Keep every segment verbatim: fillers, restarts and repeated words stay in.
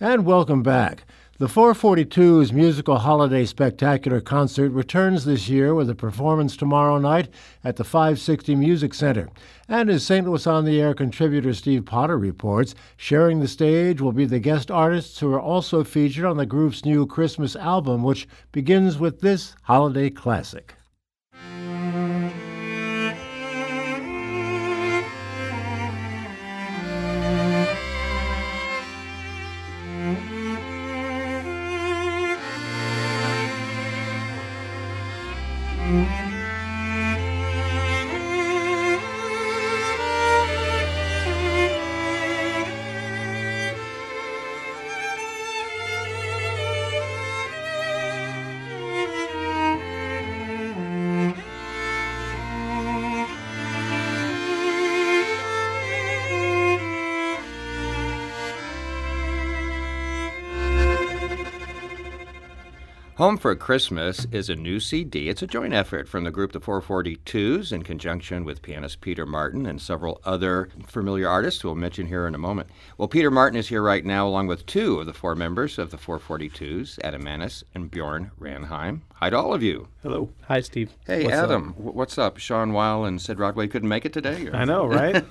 And welcome back. The four forty-two's musical holiday spectacular concert returns this year with a performance tomorrow night at the five sixty Music Center. And as Saint Louis on the Air contributor Steve Potter reports, sharing the stage will be the guest artists who are also featured on the group's new Christmas album, which begins with this holiday classic. Home for Christmas is a new C D. It's a joint effort from the group The four forty-twos in conjunction with pianist Peter Martin and several other familiar artists who we'll mention here in a moment. Well, Peter Martin is here right now along with two of the four members of the four forty-twos, Adam Manis and Bjorn Ranheim. Hi to all of you. Hello. Hi, Steve. Hey, what's Adam. Up? W- what's up? Sean Weil and Sid Rodway couldn't make it today? Or? I know, right?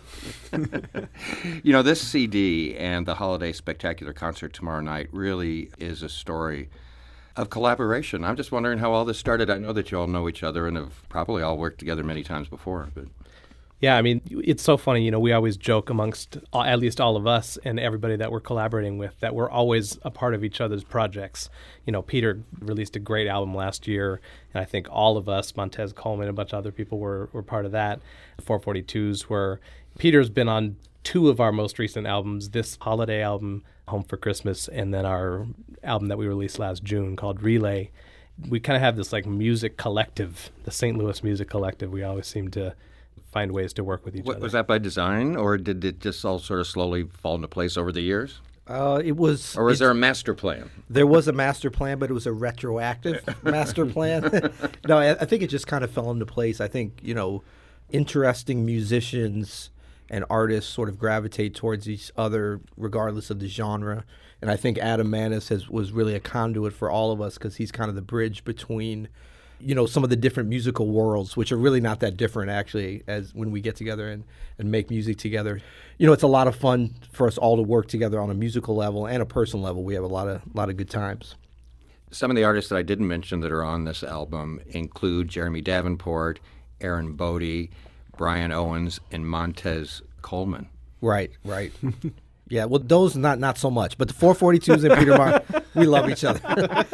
You know, this C D and the Holiday Spectacular Concert tomorrow night really is a story of collaboration. I'm just wondering how all this started. I know that you all know each other and have probably all worked together many times before. But yeah, I mean, it's so funny. You know, we always joke amongst all, at least all of us and everybody that we're collaborating with that we're always a part of each other's projects. You know, Peter released a great album last year, and I think all of us, Montez Coleman and a bunch of other people were, were part of that. The four forty-twos were, Peter's been on two of our most recent albums, this holiday album, Home for Christmas, and then our album that we released last June called Relay. We kind of have this like music collective, the Saint Louis Music Collective. We always seem to find ways to work with each what, other. Was that by design, or did it just all sort of slowly fall into place over the years? Uh, it was. Or was there a master plan? There was a master plan, but it was a retroactive master plan. No, I, I think it just kind of fell into place. I think, you know, interesting musicians and artists sort of gravitate towards each other regardless of the genre. And I think Adam Manis has, was really a conduit for all of us because he's kind of the bridge between, you know, some of the different musical worlds, which are really not that different, actually, as when we get together and, and make music together. You know, it's a lot of fun for us all to work together on a musical level and a personal level. We have a lot of lot of good times. Some of the artists that I didn't mention that are on this album include Jeremy Davenport, Aaron Bodie, Brian Owens, and Montez Coleman. Right, right. Yeah, well, those not not so much, but the four forty-twos and Peter Martin, we love each other.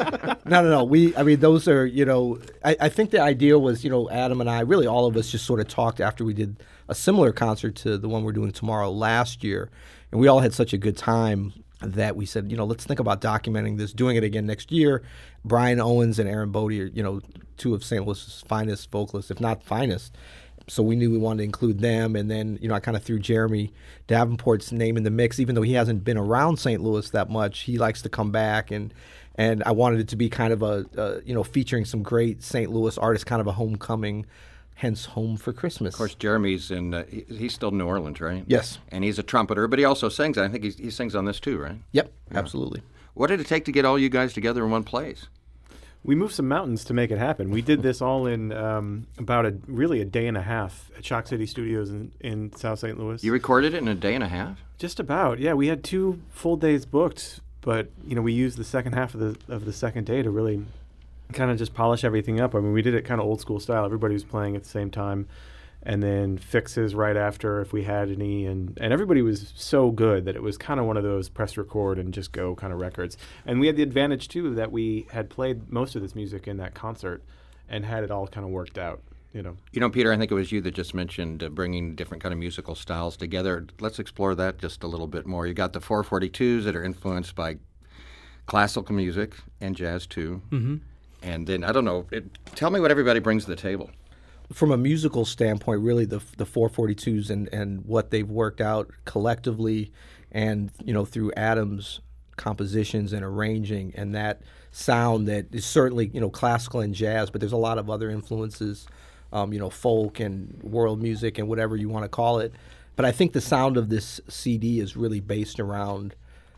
no, no, no. We, I mean, those are, you know, I, I think the idea was, you know, Adam and I, really all of us just sort of talked after we did a similar concert to the one we're doing tomorrow last year, and we all had such a good time that we said, you know, let's think about documenting this, doing it again next year. Brian Owens and Aaron Bodie are, you know, two of Saint Louis's finest vocalists, if not finest. So we knew we wanted to include them, and then, you know, I kind of threw Jeremy Davenport's name in the mix, even though he hasn't been around Saint Louis that much. He likes to come back, and and I wanted it to be kind of a, uh, you know, featuring some great Saint Louis artists, kind of a homecoming, hence Home for Christmas. Of course, Jeremy's in, uh, he, he's still in New Orleans, right? Yes. And he's a trumpeter, but he also sings. I think he's, he sings on this too, right? Yep, yeah. Absolutely. What did it take to get all you guys together in one place? We moved some mountains to make it happen. We did this all in um, about a really a day and a half at Chalk City Studios in, in South Saint Louis. You recorded it in a day and a half? Just about, yeah. We had two full days booked, but you know we used the second half of the of the second day to really kind of just polish everything up. I mean, we did it kind of old school style. Everybody was playing at the same time, and then fixes right after if we had any, and, and everybody was so good that it was kind of one of those press record and just go kind of records. And we had the advantage too that we had played most of this music in that concert and had it all kind of worked out, you know. You know, Peter, I think it was you that just mentioned uh, bringing different kind of musical styles together. Let's explore that just a little bit more. You got the four forty-twos that are influenced by classical music and jazz too. Mm-hmm. And then, I don't know, it, tell me what everybody brings to the table. From a musical standpoint, really the the four forty-twos and, and what they've worked out collectively and, you know, through Adam's compositions and arranging and that sound that is certainly, you know, classical and jazz, but there's a lot of other influences, um, you know, folk and world music and whatever you want to call it. But I think the sound of this C D is really based around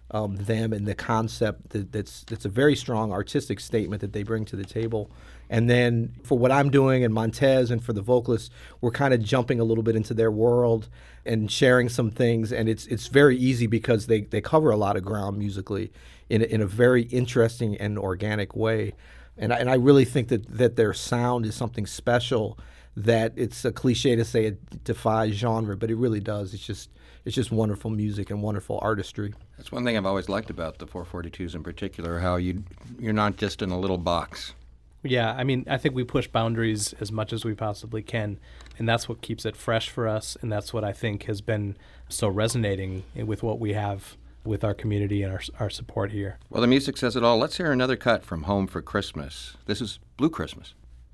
um, them and the concept that, that's that's a very strong artistic statement that they bring to the table. And then for what I'm doing and Montez and for the vocalists, we're kind of jumping a little bit into their world and sharing some things. And it's it's very easy because they, they cover a lot of ground musically in a, in a very interesting and organic way. And I, and I really think that, that their sound is something special, that it's a cliche to say it defies genre, but it really does. It's just it's just wonderful music and wonderful artistry. That's one thing I've always liked about the four forty-twos in particular, how you, you're not just in a little box. Yeah, I mean, I think we push boundaries as much as we possibly can, and that's what keeps it fresh for us, and that's what I think has been so resonating with what we have with our community and our, our support here. Well, the music says it all. Let's hear another cut from Home for Christmas. This is Blue Christmas.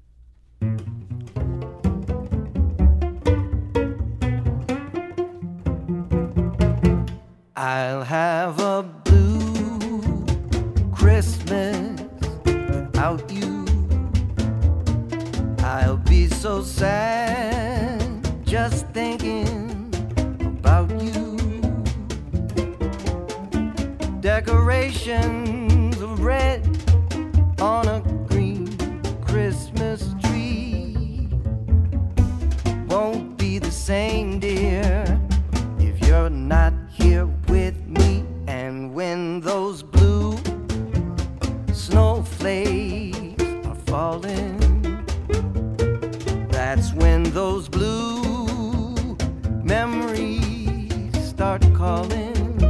I'll have a blue Christmas without you. I'll be so sad just thinking about you. Decorations of red on a green Christmas tree won't be the same, dear, if you're not here with me. And when those blue snowflakes are falling, that's when those blue memories start calling.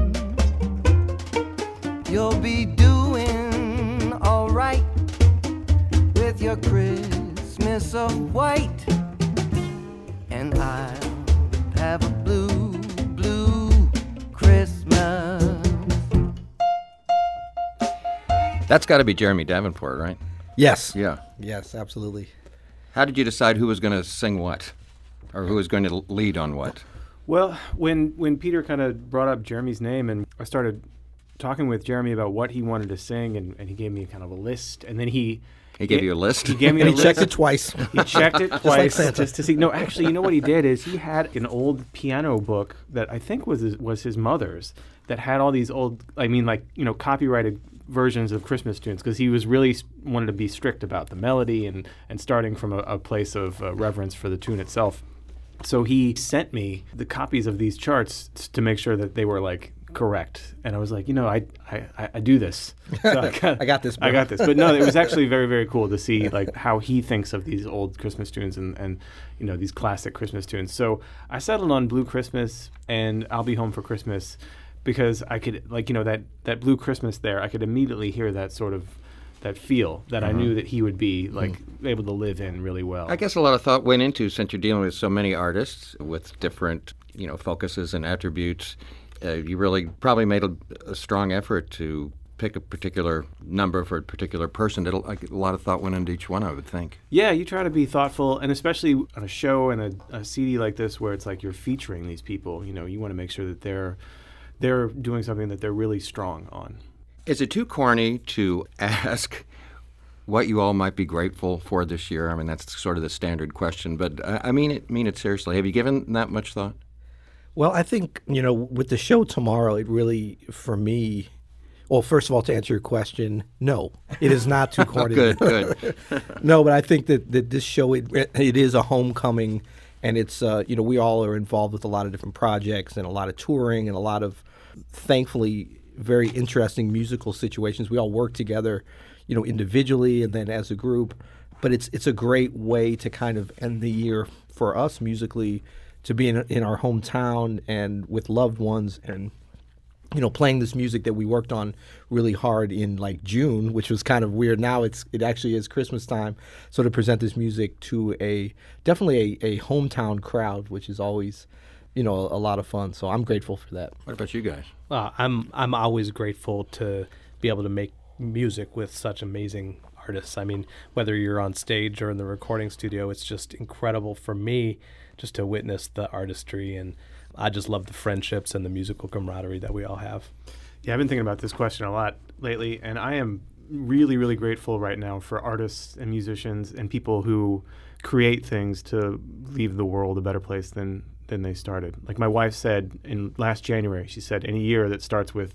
You'll be doing all right with your Christmas of white, and I'll have a blue, blue Christmas. That's got to be Jeremy Davenport, right? Yes. Yeah. Yes, absolutely. How did you decide who was going to sing what, or who was going to lead on what? Well, when when Peter kind of brought up Jeremy's name, and I started talking with Jeremy about what he wanted to sing, and, and he gave me kind of a list, and then he He gave you a list? He gave me And a he list. checked it twice. He checked it like twice Santa. just to see. No, actually, you know what he did is he had an old piano book that I think was his, was his mother's, that had all these old, I mean, like, you know, copyrighted versions of Christmas tunes, because he was really wanted to be strict about the melody and, and starting from a, a place of uh, reverence for the tune itself. So he sent me the copies of these charts to make sure that they were like correct. And I was like, you know, I I, I do this. So I, got, I got this, bro. I got this. But no, it was actually very, very cool to see like how he thinks of these old Christmas tunes and, and you know, these classic Christmas tunes. So I settled on Blue Christmas and I'll Be Home for Christmas, because I could, like, you know, that, that Blue Christmas there, I could immediately hear that sort of, that feel that Uh-huh. I knew that he would be, like, mm. able to live in really well. I guess a lot of thought went into, since you're dealing with so many artists with different, you know, focuses and attributes, uh, you really probably made a, a strong effort to pick a particular number for a particular person. That like, a lot of thought went into each one, I would think. Yeah, you try to be thoughtful, and especially on a show and a, a C D like this where it's like you're featuring these people, you know, you want to make sure that they're they're doing something that they're really strong on. Is it too corny to ask what you all might be grateful for this year? I mean, that's sort of the standard question, but I I mean it, mean it seriously. Have you given that much thought? Well, I think, you know, with the show tomorrow, it really, for me, well, first of all, to answer your question, no, it is not too corny. Good, good. No, but I think that, that this show, it, it is a homecoming, and it's, uh, you know, we all are involved with a lot of different projects and a lot of touring and a lot of, thankfully, very interesting musical situations. We all work together, you know, individually and then as a group. But it's it's a great way to kind of end the year for us musically, to be in, in our hometown and with loved ones, and, you know, playing this music that we worked on really hard in like June, which was kind of weird. Now it's it actually is Christmas time, so to present this music to a definitely a, a hometown crowd, which is always, you know, a, a lot of fun. So I'm grateful for that. What about you guys? Uh, I'm I'm always grateful to be able to make music with such amazing artists. I mean, whether you're on stage or in the recording studio, it's just incredible for me just to witness the artistry, and I just love the friendships and the musical camaraderie that we all have. Yeah, I've been thinking about this question a lot lately, and I am really, really grateful right now for artists and musicians and people who create things to leave the world a better place than than they started. Like my wife said in last January, she said, in a year that starts with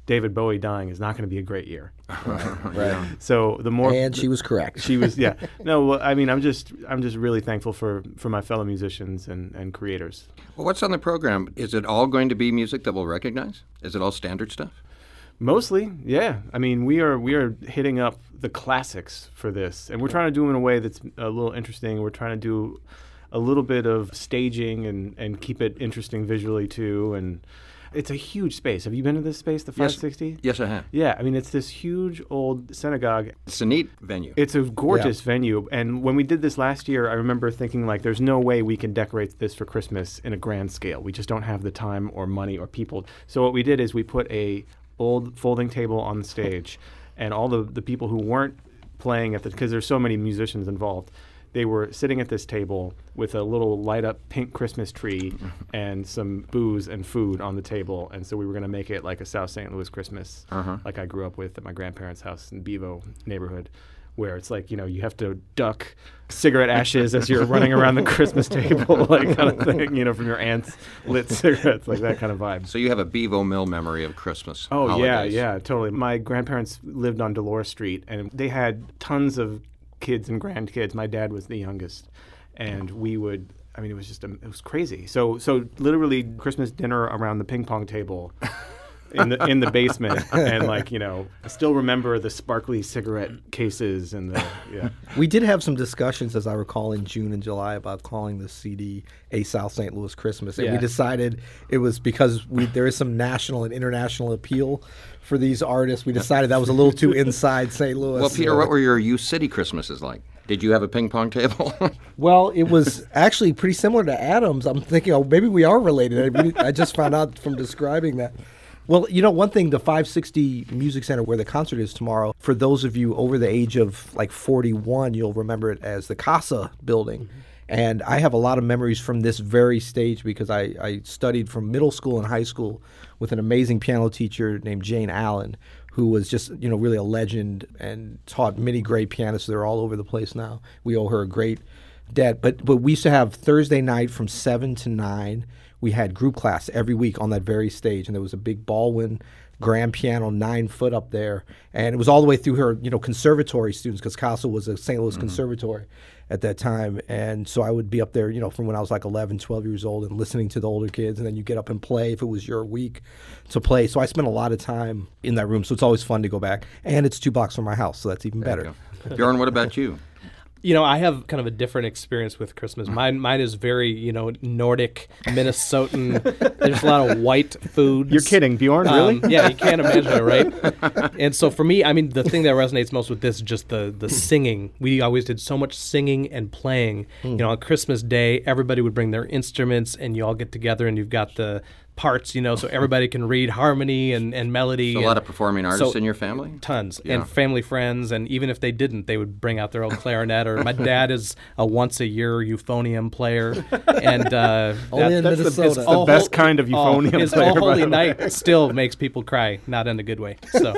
David Bowie dying is not going to be a great year. Right. So the more And she was correct. She was, yeah. No, well, I mean, I'm just, I'm just really thankful for, for my fellow musicians and, and creators. Well, what's on the program? Is it all going to be music that we'll recognize? Is it all standard stuff? Mostly, yeah. I mean, we are we are hitting up the classics for this, and we're trying to do it in a way that's a little interesting. We're trying to do a little bit of staging and, and keep it interesting visually too. And it's a huge space. Have you been to this space, the five sixty? Yes, I have. Yeah, I mean, it's this huge old synagogue. It's a neat venue. It's a gorgeous Yeah. venue. And when we did this last year, I remember thinking, like, there's no way we can decorate this for Christmas in a grand scale. We just don't have the time or money or people. So what we did is we put a old folding table on the stage, and all the, the people who weren't playing at the, because there's so many musicians involved, they were sitting at this table with a little light up pink Christmas tree and some booze and food on the table. And so we were going to make it like a South Saint Louis Christmas, Uh-huh. like I grew up with at my grandparents' house in Bevo neighborhood, where it's like, you know, you have to duck cigarette ashes as you're running around the Christmas table, like kind of thing, you know, from your aunt's lit cigarettes, like that kind of vibe. So you have a Bevo Mill memory of Christmas Oh, holidays. yeah, yeah, totally. My grandparents lived on Dolores Street, and they had tons of kids and grandkids. My dad was the youngest, and we would, I mean, it was just, a, it was crazy. So, so literally Christmas dinner around the ping pong table in the in the basement, and like, you know, I still remember the sparkly cigarette cases and the, yeah. We did have some discussions, as I recall, in June and July about calling the C D a South Saint Louis Christmas. And Yeah. we decided it was because we, there is some national and international appeal for these artists. We decided that was a little too inside Saint Louis. Well, Peter, what were your youth city Christmases like? Did you have a ping pong table? Well, it was actually pretty similar to Adam's. I'm thinking, oh, maybe we are related. I, mean, I just found out from describing that. Well, you know, one thing, the five sixty Music Center, where the concert is tomorrow, for those of you over the age of like forty-one, you'll remember it as the Casa building. Mm-hmm. And I have a lot of memories from this very stage because I, I studied from middle school and high school with an amazing piano teacher named Jane Allen, who was just, you know, really a legend and taught many great pianists. They're all over the place now. We owe her a great debt. But but we used to have Thursday night from seven to nine. We had group class every week on that very stage, and there was a big Baldwin grand piano, nine foot up there, and it was all the way through her, you know, conservatory students, because Casa was a Saint Louis mm-hmm. conservatory at that time. And so I would be up there, you know, from when I was like eleven, twelve years old, and listening to the older kids, and then you get up and play if it was your week to play. So I spent a lot of time in that room, so it's always fun to go back, and it's two blocks from my house, so that's even There better. Bjorn, what about you? You know, I have kind of a different experience with Christmas. Mine, mine is very, you know, Nordic, Minnesotan. There's a lot of white foods. You're kidding, Bjorn, really? Um, yeah, you can't imagine it, right? And so for me, I mean, the thing that resonates most with this is just the the singing. We always did so much singing and playing. You know, on Christmas Day, everybody would bring their instruments, and you all get together, and you've got the parts, you know, so everybody can read harmony and, and melody. So a and lot of performing artists so in your family? Tons. Yeah. And family friends, and even if they didn't, they would bring out their own clarinet. Or my dad is a once-a-year euphonium player. And uh, Only in that- Minnesota. It's the All best Hol- kind of oh, euphonium his player, All by Holy the way. Night still makes people cry, not in a good way. So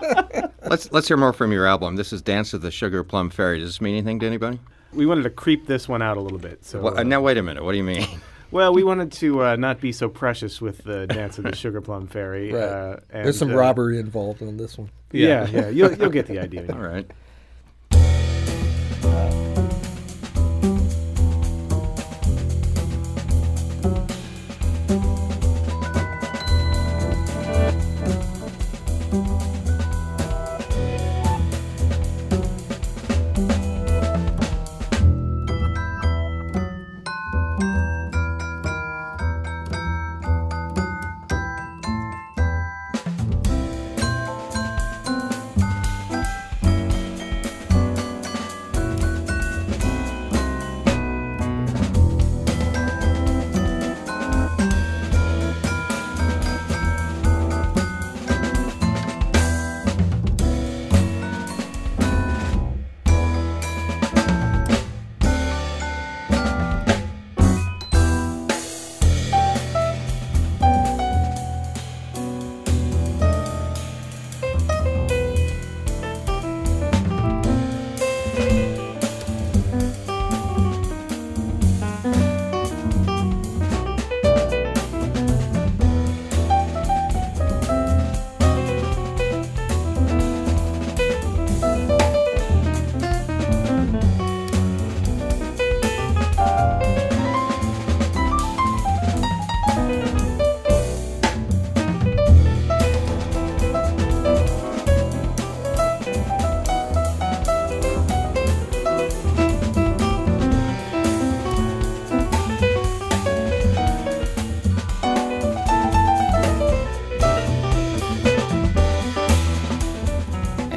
Let's let's hear more from your album. This is Dance of the Sugar Plum Fairy. Does this mean anything to anybody? We wanted to creep this one out a little bit. So Well, uh, now, wait a minute. What do you mean? Well, we wanted to uh, not be so precious with the Dance of the Sugar Plum Fairy. Right. Uh, and, There's some uh, robbery involved in this one. Yeah, yeah. You'll, you'll get the idea. All right.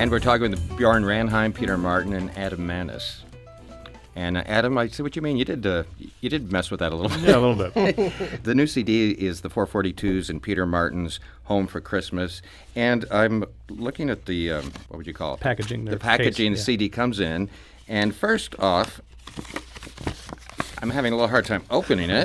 And we're talking with Bjorn Ranheim, Peter Martin, and Adam Manis. And uh, Adam, I see what you mean. You did uh, you did mess with that a little bit. Yeah, a little bit. The new C D is the four forty-twos and Peter Martin's Home for Christmas. And I'm looking at the, um, what would you call it? Packaging. The packaging case, the yeah. C D comes in. And first off, I'm having a little hard time opening it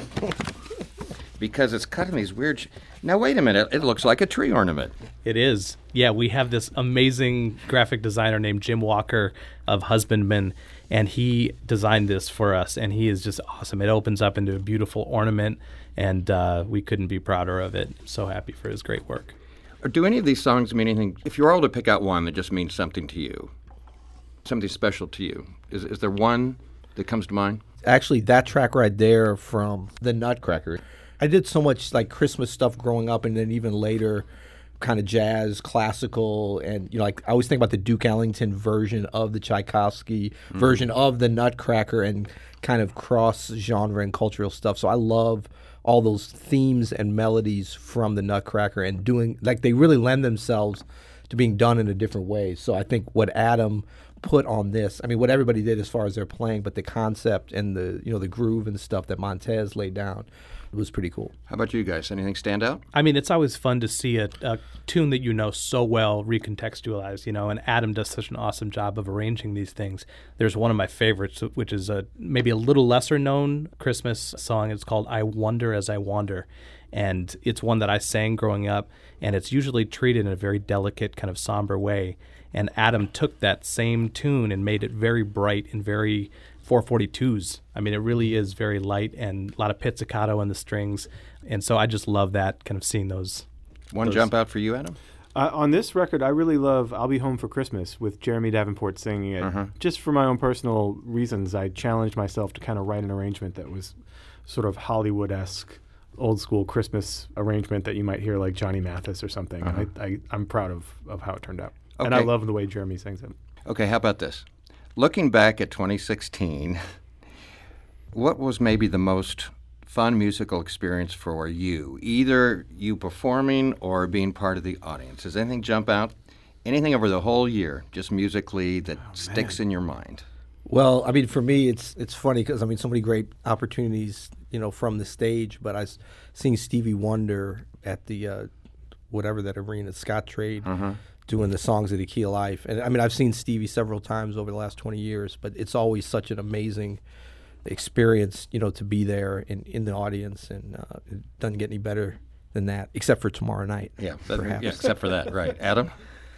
because it's cut in these weird... Sh- now, wait a minute. It looks like a tree ornament. It is. Yeah, we have this amazing graphic designer named Jim Walker of Husbandman, and he designed this for us, and he is just awesome. It opens up into a beautiful ornament, and uh, we couldn't be prouder of it. So happy for his great work. Do any of these songs mean anything? If you were able to pick out one that just means something to you, something special to you, is, is there one that comes to mind? Actually, that track right there from the Nutcracker. I did so much like Christmas stuff growing up, and then even later, kind of jazz, classical, and you know, like I always think about the Duke Ellington version of the Tchaikovsky mm. version of the Nutcracker, and kind of cross genre and cultural stuff. So I love all those themes and melodies from the Nutcracker, and doing like they really lend themselves to being done in a different way. So I think what Adam put on this, I mean, what everybody did as far as their playing, but the concept and the you know the groove and stuff that Montez laid down. It was pretty cool. How about you guys? Anything stand out? I mean, it's always fun to see a, a tune that you know so well recontextualized, you know, and Adam does such an awesome job of arranging these things. There's one of my favorites, which is a maybe a little lesser known Christmas song. It's called I Wonder As I Wander. And it's one that I sang growing up, and it's usually treated in a very delicate, kind of somber way. And Adam took that same tune and made it very bright and very four forty-twos. I mean, it really is very light and a lot of pizzicato in the strings. And so I just love that, kind of seeing those. One those. jump out for you, Adam? Uh, on this record, I really love I'll Be Home for Christmas with Jeremy Davenport singing it. Uh-huh. Just for my own personal reasons, I challenged myself to kind of write an arrangement that was sort of Hollywood-esque, old school Christmas arrangement that you might hear like Johnny Mathis or something. Uh-huh. I, I, I'm proud of, of how it turned out. Okay. And I love the way Jeremy sings it. Okay, how about this? Looking back at twenty sixteen, what was maybe the most fun musical experience for you? Either you performing or being part of the audience. Does anything jump out? Anything over the whole year, just musically, that oh, sticks in your mind? Well, I mean, for me, it's it's funny because I mean, so many great opportunities, you know, from the stage. But I was seeing Stevie Wonder at the uh, whatever that arena, Scottrade, uh-huh. doing the songs of the Key of Life. And I mean, I've seen Stevie several times over the last twenty years, but it's always such an amazing experience, you know, to be there in, in the audience, and uh, it doesn't get any better than that, except for tomorrow night. Yeah, that, perhaps. yeah, except for that, right. Adam?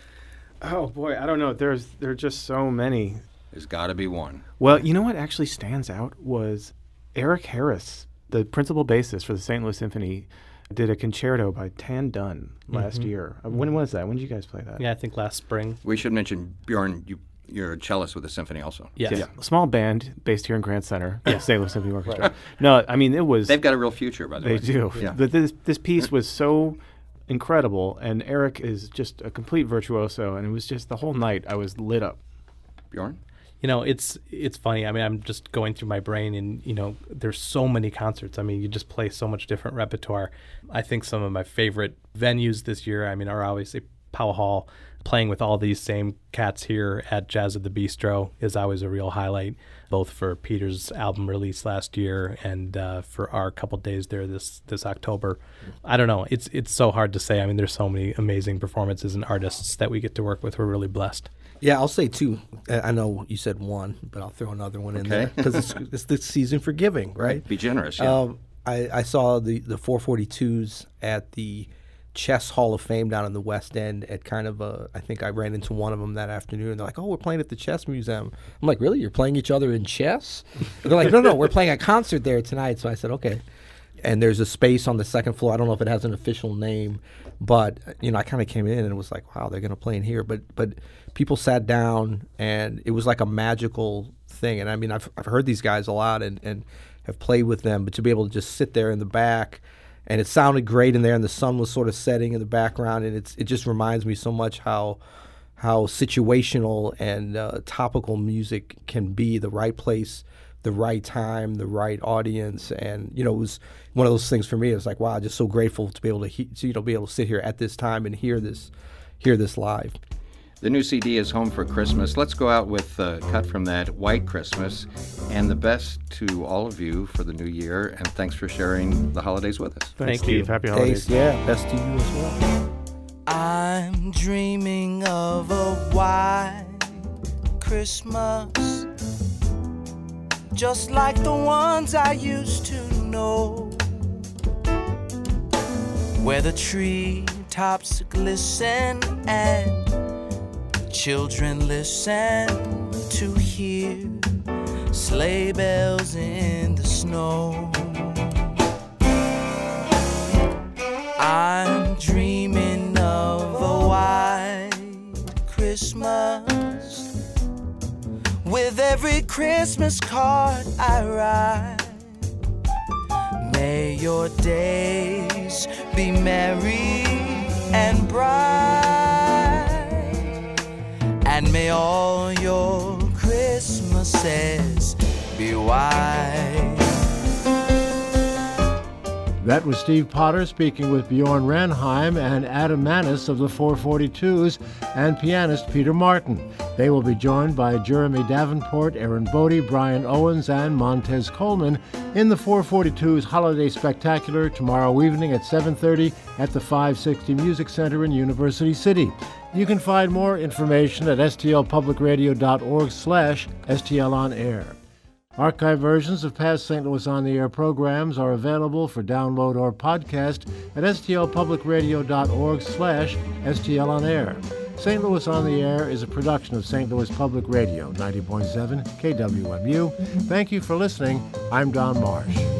Oh, boy, I don't know. There's There are just so many. There's got to be one. Well, you know what actually stands out was Eric Harris, the principal bassist for the Saint Louis Symphony, did a concerto by Tan Dunn last mm-hmm. year. Uh, when was that? When did you guys play that? Yeah, I think last spring. We should mention, Bjorn, you, you're a cellist with the symphony also. Yes. Yeah. A small band based here in Grant Center, the Saint Louis Symphony Orchestra. Right. No, I mean, it was... They've got a real future, by the they way. They do. Yeah. But this, this piece was so incredible, and Eric is just a complete virtuoso, and it was just the whole night I was lit up. Bjorn? You know, it's it's funny. I mean, I'm just going through my brain, and, you know, there's so many concerts. I mean, you just play so much different repertoire. I think some of my favorite venues this year, I mean, are obviously Powell Hall. Playing with all these same cats here at Jazz at the Bistro is always a real highlight, both for Peter's album release last year and uh, for our couple days there this this October. I don't know. It's it's so hard to say. I mean, there's so many amazing performances and artists that we get to work with. We're really blessed. Yeah, I'll say two. I know you said one, but I'll throw another one in okay. there because it's, it's the season for giving, right? Be generous, yeah. Um, I, I saw the, the four forty-twos at the Chess Hall of Fame down in the West End at kind of a, I think I ran into one of them that afternoon. They're like, oh, we're playing at the Chess Museum. I'm like, really? You're playing each other in chess? They're like, no, no, we're playing a concert there tonight. So I said, okay. And there's a space on the second floor. I don't know if it has an official name, but, you know, I kind of came in and it was like, wow, they're going to play in here. But but people sat down and it was like a magical thing. And I mean, I've I've heard these guys a lot and, and have played with them, but to be able to just sit there in the back, and it sounded great in there, and the sun was sort of setting in the background, and it's it just reminds me so much how how situational and uh, topical music can be, the right place, the right time, the right audience. And you know, it was one of those things for me. It was like, wow, just so grateful to be able to he- to, you know be able to sit here at this time and hear this hear this live. The new C D is Home for Christmas. Let's go out with a cut from that, White Christmas, and the best to all of you for the new year, and thanks for sharing the holidays with us. Thanks, Thank you. Steve. Happy holidays. Thanks, yeah, best to you as well. I'm dreaming of a white Christmas, just like the ones I used to know, where the treetops glisten and children listen to hear sleigh bells in the snow. I'm dreaming of a white Christmas, with every Christmas card I write. May your days be merry and bright, and may all your Christmases be white. That was Steve Potter speaking with Bjorn Ranheim and Adam Manis of the four forty-twos and pianist Peter Martin. They will be joined by Jeremy Davenport, Aaron Bodie, Brian Owens, and Montez Coleman in the four forty-twos Holiday Spectacular tomorrow evening at seven thirty at the five sixty Music Center in University City. You can find more information at s t l public radio dot org slash S T L on air. Archive versions of past Saint Louis On the Air programs are available for download or podcast at s t l public radio dot org slash S T L on air. Saint Louis On the Air is a production of Saint Louis Public Radio, ninety point seven K W M U. Thank you for listening. I'm Don Marsh.